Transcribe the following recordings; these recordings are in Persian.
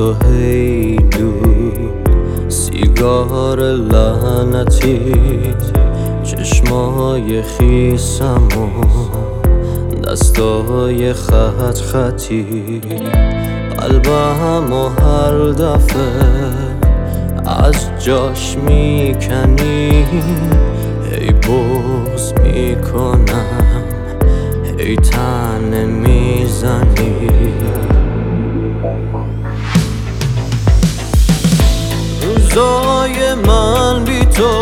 و هیلو سیگار لعنتی، چشمای خیسم و دستای خط خطی، قلبم و هر دفعه از جاش میکنی، هی بغض میکنم هی تنه میزنی. روزای من بی تو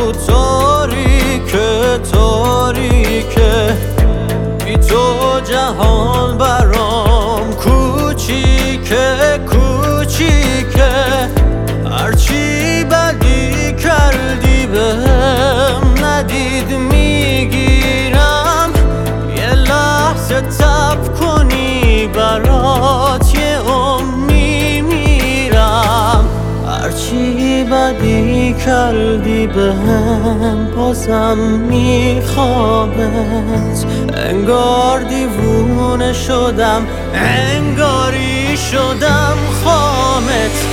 تاریکه تاریکه، بی تو جهان برام کوچیکه کوچیکه، هرچی بدی کردی بهم ندید میگیرم، یه لحظه تب کنی برات یه عمر میمیرم، هرچی بدی کردی بهم بازم میخوامت، انگار دیوونه شدم انگاری شدم خامت.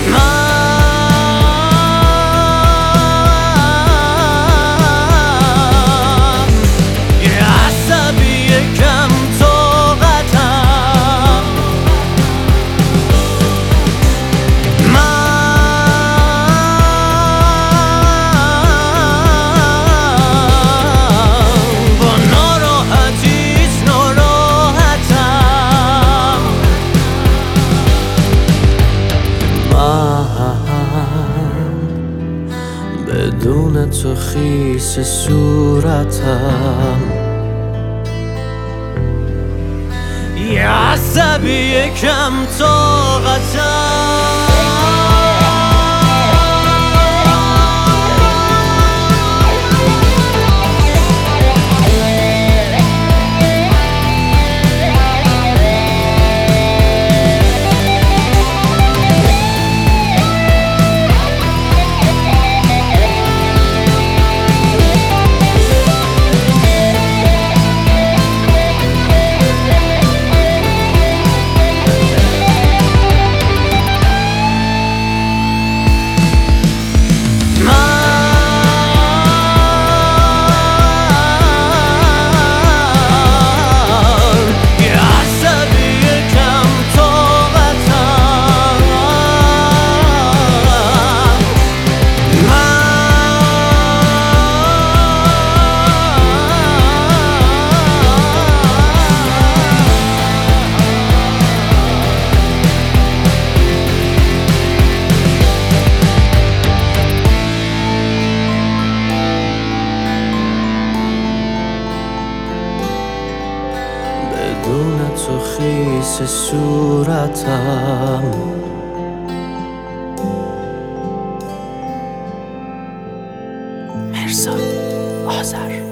بدون تو خیس صورتم، یه عصبی کم طاقتم. بدون تو خیس صورتم، مرزاد آذر.